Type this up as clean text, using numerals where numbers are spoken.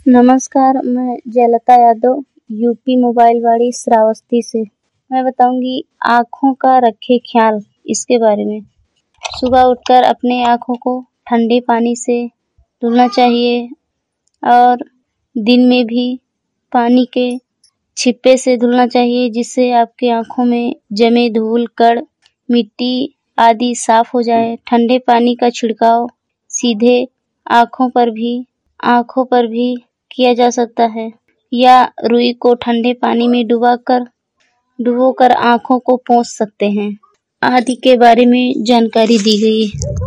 नमस्कार, मैं जयलता Yadav UP mobile वाड़ी श्रावस्ती से। मैं बताऊंगी आँखों का रखें ख्याल इसके बारे में। सुबह उठकर अपने आँखों को ठंडे पानी से धुलना चाहिए और दिन में भी पानी के छिप्पे से धुलना चाहिए, जिससे आपकी आँखों में जमे धूल, कण, मिट्टी आदि साफ हो जाए। ठंडे पानी का छिड़काव सीधे आँखों पर भी किया जा सकता है या रुई को ठंडे पानी में डुबोकर आँखों को पोंछ सकते हैं आदि के बारे में जानकारी दी गई है।